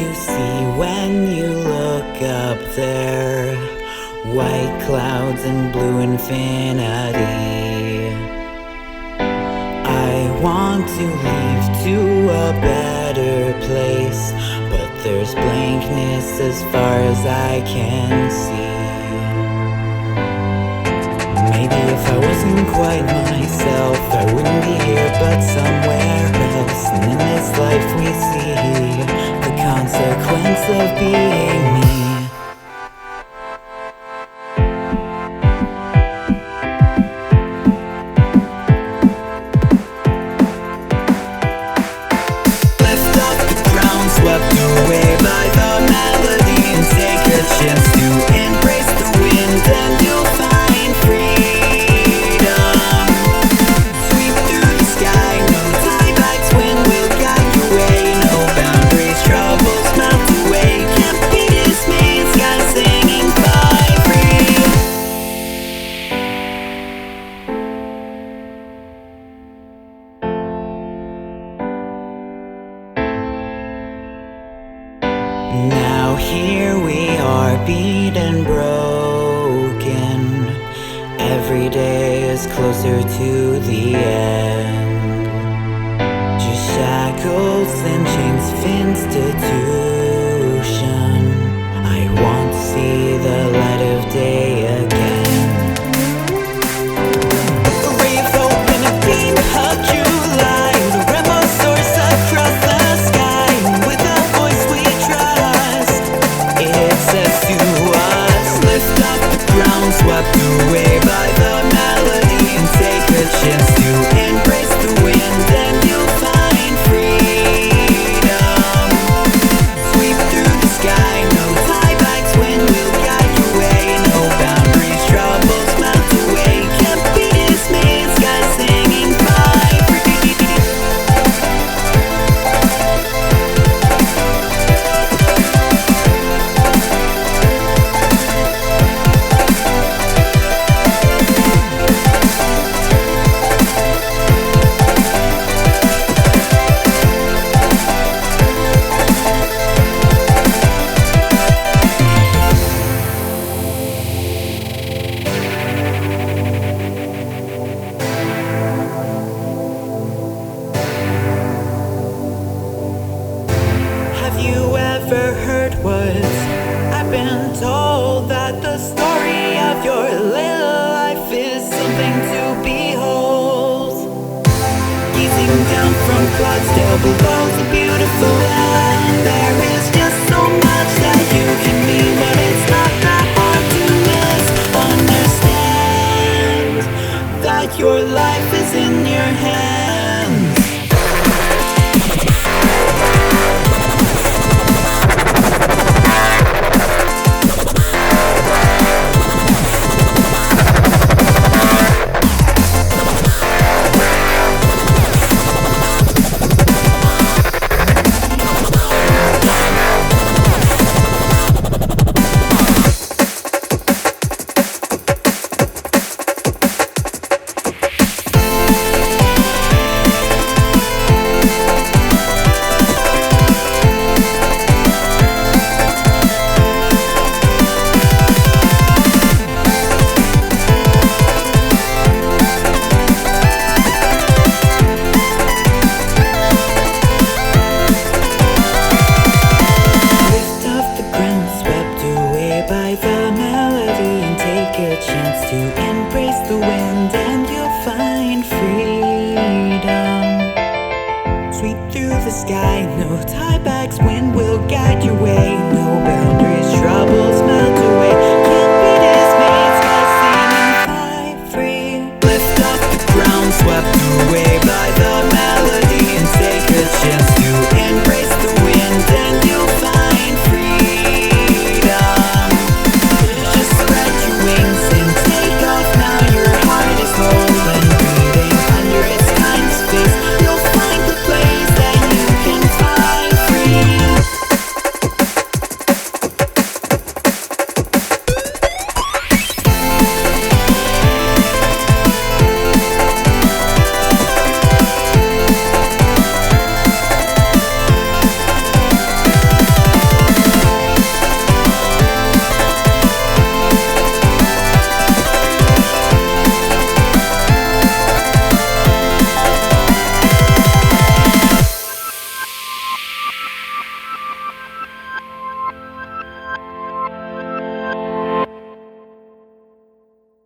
you see when you look up there? White clouds and blue infinity. I want to leave to a better place, but there's blankness as far as I can see. Maybe if I wasn't quite myself, I wouldn't be here but somewhere else. And in this life we see the consequence of being me. Lift off the ground, swept away by the melody, and take a chance to embrace the wind, and you'll find freedom. Sweep through the sky, no tidebags, wind will guide your way. No boundaries, troubles melt away, can't be dismayed, sky singing fly free. Now here we are, beat and broken. Every day is closer to the end. Just shackles and chains of institution. I won't see the light of day again. A rave open, a beam hug you light. A rainbow soars across the sky. With a voice we trust, it says to us, lift up the ground, swept away by the melody, and take a chance to embrace the wind, and you'll find freedom. Sweep through the sky, no tidebags, wind will guide your way. No boundaries, troubles melt away, can't be dismayed, sky singing fly free. Have you ever heard what I've been told? That the story of your little life is something to behold. Gazing down from clouds still below the beautiful land, there is just so much that you can be, but it's not that hard to misunderstand that your life is in your hands. By the melody, and take a chance to embrace the wind.